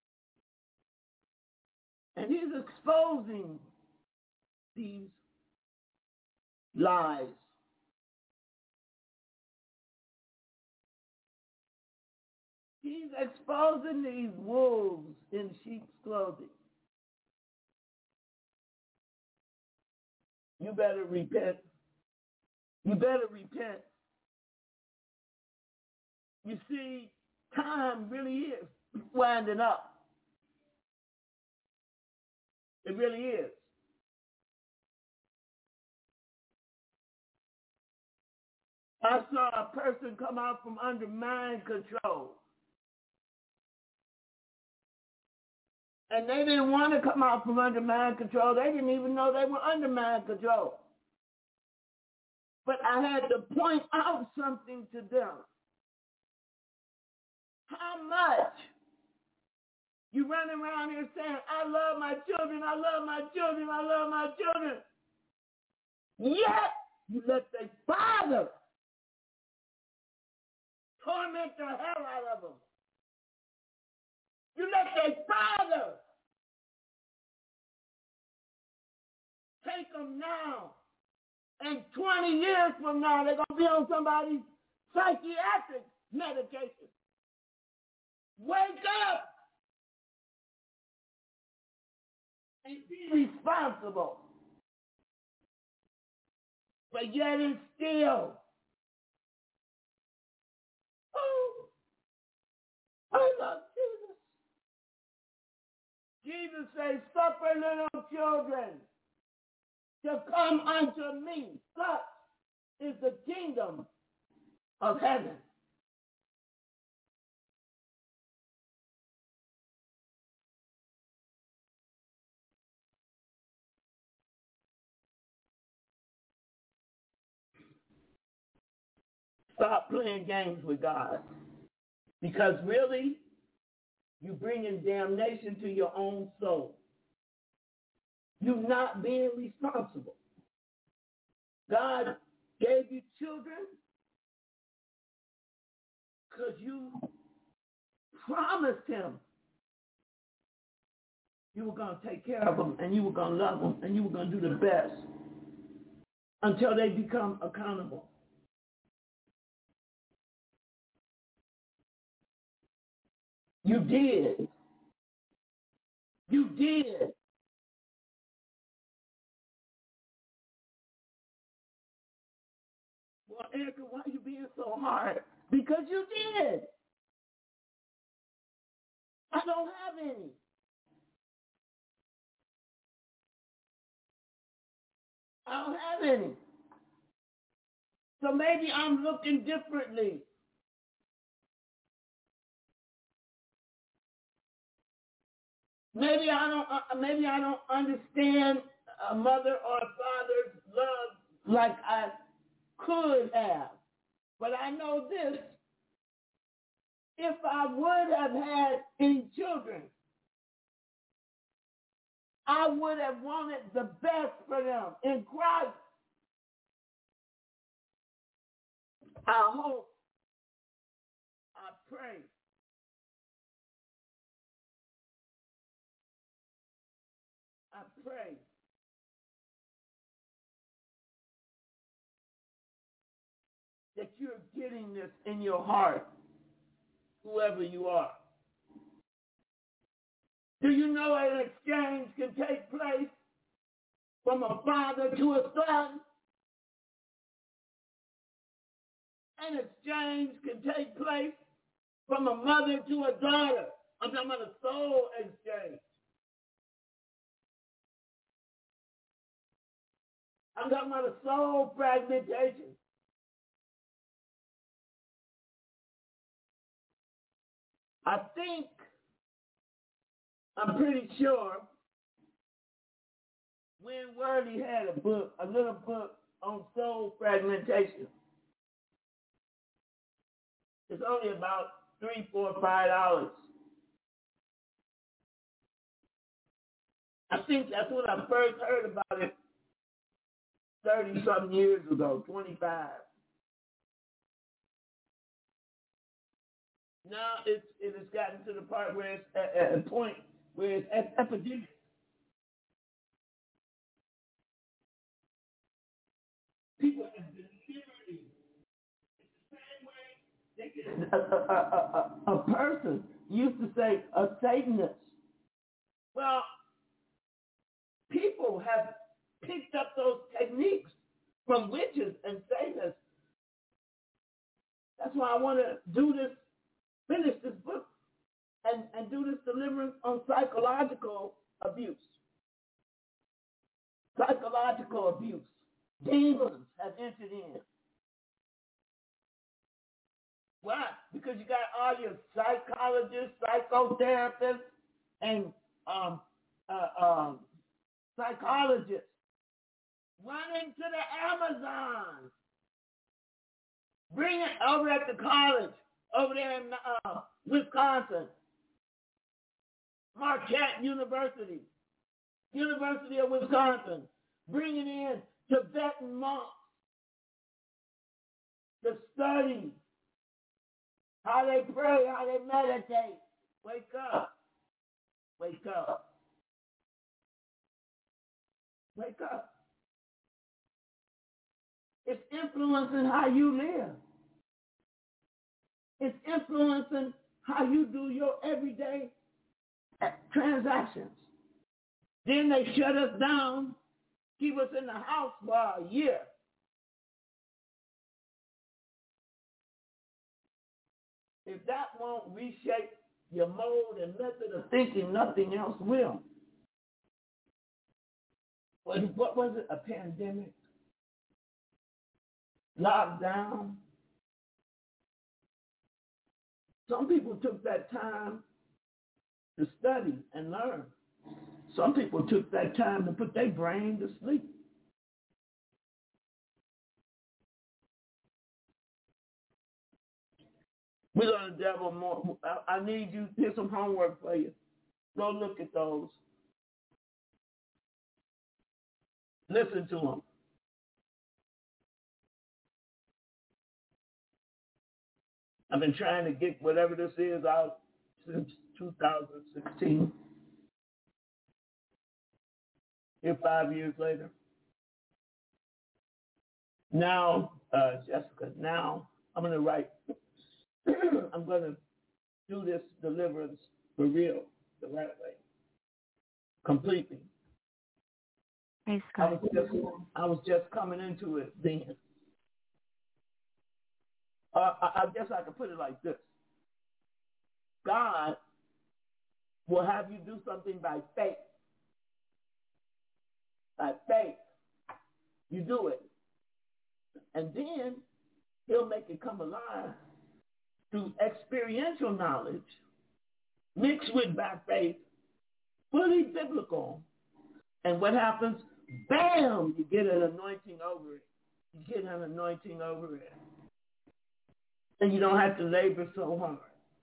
S3: And he's exposing these lies. He's exposing these wolves in sheep's clothing. You better repent. You better repent. You see, time really is winding up. It really is. I saw a person come out from under mind control. And they didn't want to come out from under mind control. They didn't even know they were under mind control. But I had to point out something to them. How much you running around here saying, I love my children, I love my children, I love my children. Yet you let their father torment the hell out of them. You let their father take them now. And 20 years from now, they're going to be on somebody's psychiatric medication. Wake up and be responsible. But yet and still, oh, I love Jesus. Jesus says, suffer little children to come unto me. Such is the kingdom of heaven. Stop playing games with God. Because really, you're bringing damnation to your own soul. You're not being responsible. God gave you children because you promised him you were going to take care of them and you were going to love them and you were going to do the best until they become accountable. You did. You did. Well, Erica, why are you being so hard? Because you did. I don't have any. I don't have any. So maybe I'm looking differently. Maybe I don't understand a mother or a father's love like I could have. But I know this. If I would have had any children, I would have wanted the best for them in Christ. I hope, I pray, that you're getting this in your heart, whoever you are. Do you know an exchange can take place from a father to a son? An exchange can take place from a mother to a daughter. I'm talking about a soul exchange. I'm talking about a soul fragmentation. I'm pretty sure Win Worthy had a little book on soul fragmentation. It's only about $3, $4, $5. I think that's when I first heard about it 30-something years ago, 25. Now it has gotten to the part where it's at a point where it's epidemic. People have been liberty. It's the same way a person used to say a Satanist. Well, people have picked up those techniques from witches and Satanists. That's why I want to do this, finish this book, and do this deliverance on psychological abuse. Psychological abuse. Demons have entered in. Why? Because you got all your psychologists, psychotherapists, and psychologists running to the Amazon. Bring it over at the college, over there in Wisconsin. Marquette University, University of Wisconsin, bringing in Tibetan monks to study how they pray, how they meditate. Wake up. Wake up. Wake up. It's influencing how you live. It's influencing how you do your everyday transactions. Then they shut us down, keep us in the house for a year. If that won't reshape your mode and method of thinking, nothing else will. What was it? A pandemic? Lockdown? Some people took that time to study and learn. Some people took that time to put their brain to sleep. We're going to devil more. I need you, here's some homework for you. Go look at those. Listen to them. I've been trying to get whatever this is out since 2016. Here 5 years later. Now, Jessica, now I'm going to write. I'm going to do this deliverance for real, the right way, completely.
S4: Praise God.
S3: I was just coming into it then. I guess I could put it like this. God will have you do something by faith. By faith. You do it. And then he'll make it come alive through experiential knowledge mixed with by faith, fully biblical. And what happens? Bam! You get an anointing over it. You get an anointing over it. And you don't have to labor so hard.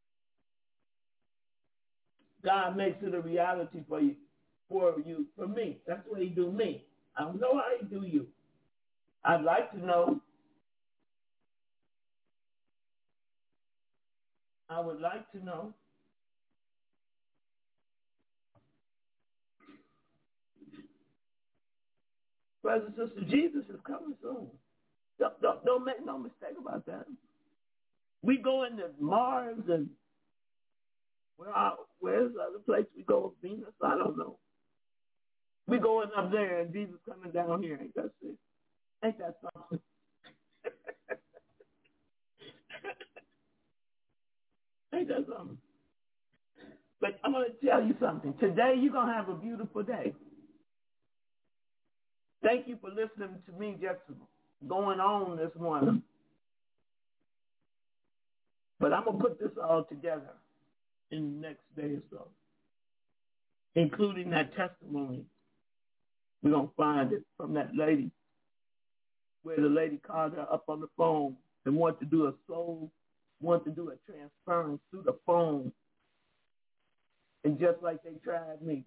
S3: God makes it a reality for you, for me. That's the way he do me. I don't know how he do you. I'd like to know. I would like to know. Brother and sister, Jesus is coming soon. Don't make no mistake about that. We go into Mars and where's the other place we go? Venus? I don't know. We going up there and Jesus coming down here. Ain't that it? Ain't that something? Ain't that something? But I'm going to tell you something. Today you're going to have a beautiful day. Thank you for listening to me just going on this morning. But I'm going to put this all together in the next day or so, including that testimony. We're going to find it from that lady, where the lady called her up on the phone and wanted to do a transference through the phone. And just like they tried me.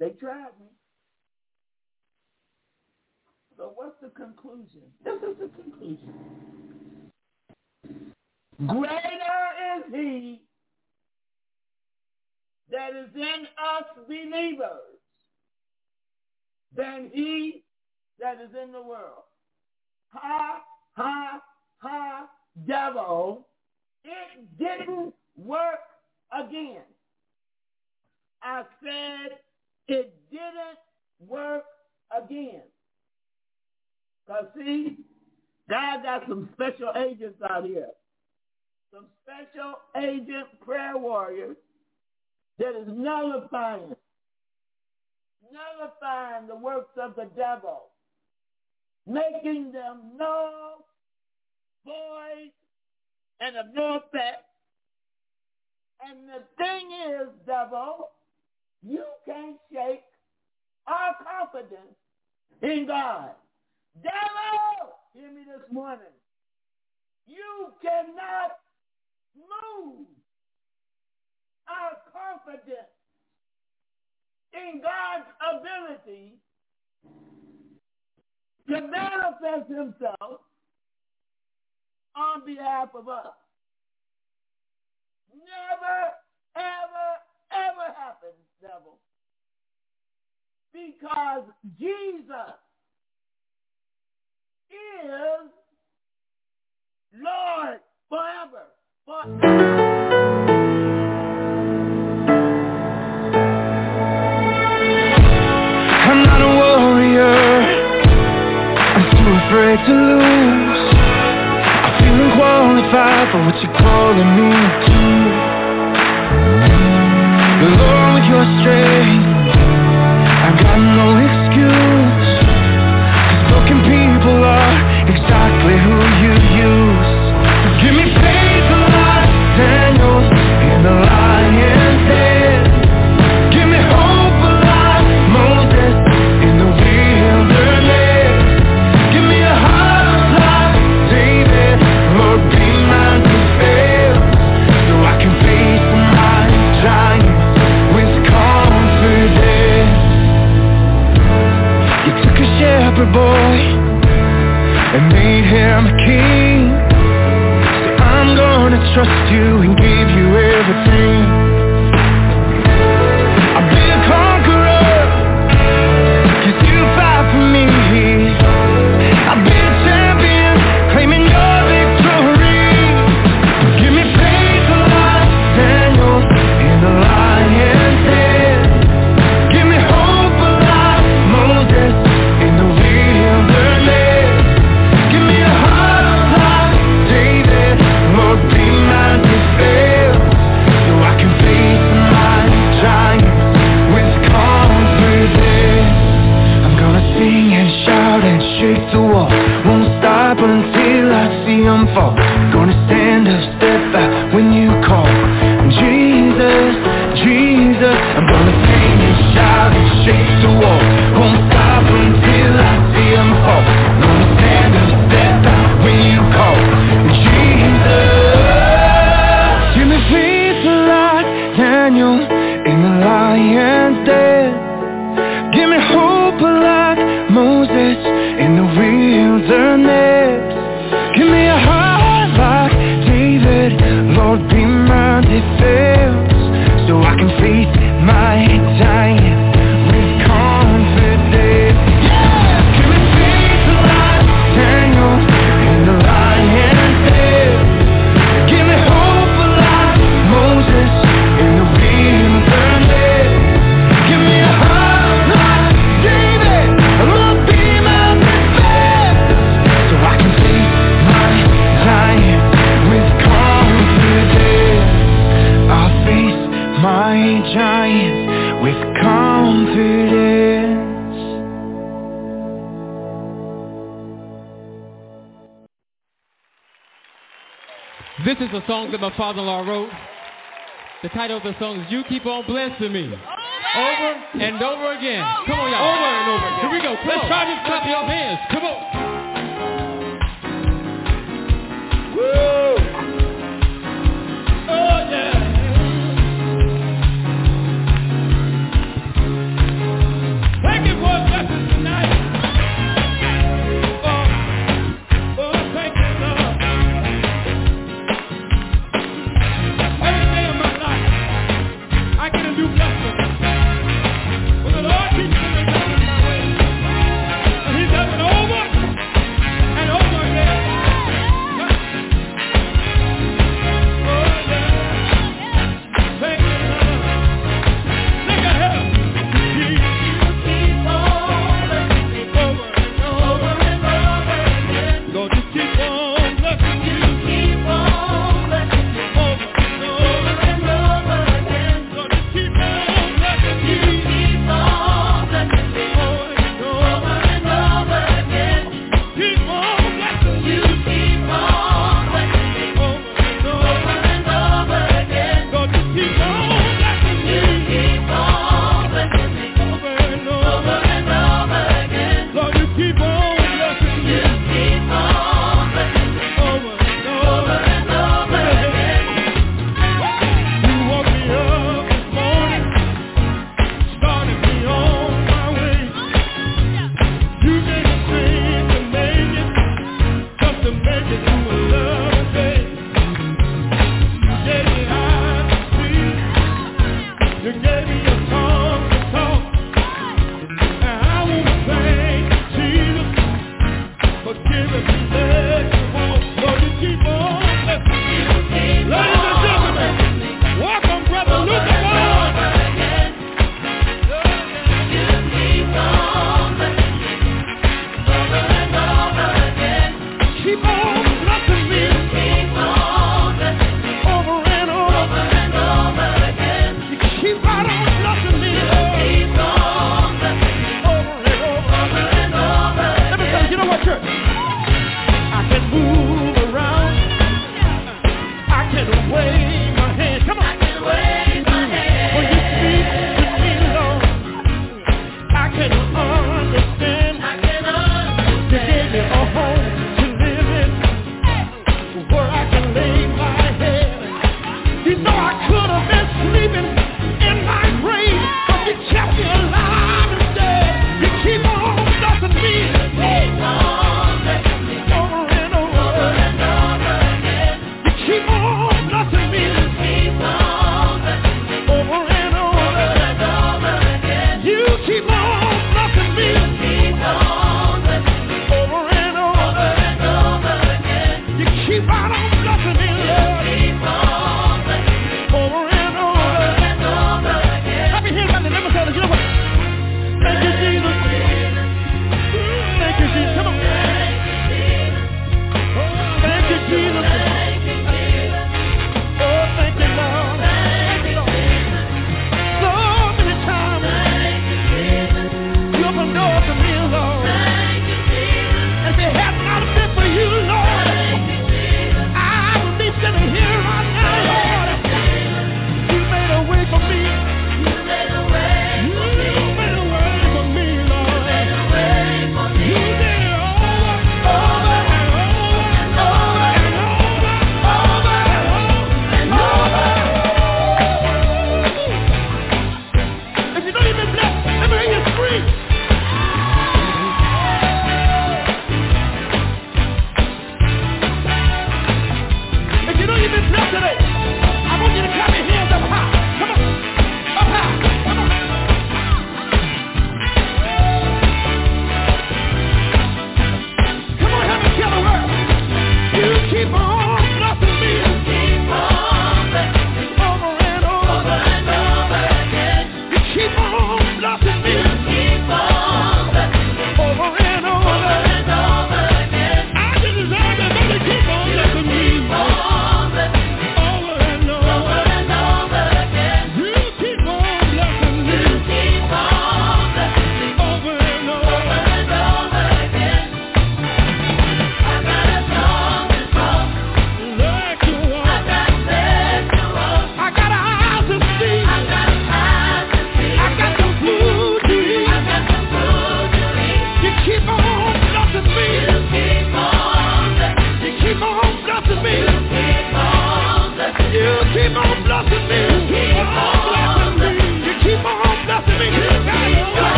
S3: So what's the conclusion? This is the conclusion. Greater is he that is in us believers than he that is in the world. Ha, ha, ha, devil. It didn't work again. I said it didn't work again. Because see, God got some special agents out here. Some special agent prayer warriors that is nullifying the works of the devil, making them null, void, and of no effect. And the thing is, devil, you can't shake our confidence in God. Devil, hear me this morning. You cannot move our confidence in God's ability to manifest himself on behalf of us. Never, ever, ever happens, devil. Because Jesus is Lord forever.
S1: afraid to lose. I'm feeling qualified for what you're calling me to. Lord, with your strength, I got no excuse. 'Cause broken people are exactly who you use. So give me faith like Daniel in the lion's den. Give me hope like Moses in the wilderness. Give me a heart like David, Lord, be mine to fail, so I can face my giants with confidence. You took a shepherd boy and made him a king. Say, I'm gonna trust you and give you everything. I'll be a conqueror, 'cause you fight for me. I'll be a champion, claiming your victory. Give me faith like Daniel in the lion's den. Give me hope like Moses in the wilderness. Give me a heart like David, Lord, be mine to fail, so I can face my giants with confidence. I'm gonna sing and shout and shake the wall. Won't stop until I see them fall. Gonna stand up, step out when you call. Jesus, Jesus, I'm gonna sing and shout and shake the wall. Won't stop until I see them fall. Gonna stand up, step out when you call. Jesus, give me faith like Daniel in the lion's den. Give me hope like Moses in the wilderness. Give me a heart like David, Lord, be my defense, so I can face my giant with confidence. Yeah! Give me faith like Daniel in the lion's den. Give me hope like Moses in the wilderness. Give me a heart like David, Lord, be my defense, so I can face my giant with confidence. I'll face my giants with confidence.
S5: This is a song that my father-in-law wrote. The title of the song is You Keep On Blessing Me. Over and over again. Come on, y'all. Over and over again. Here we go. Let's try this. Clap your hands. Come on.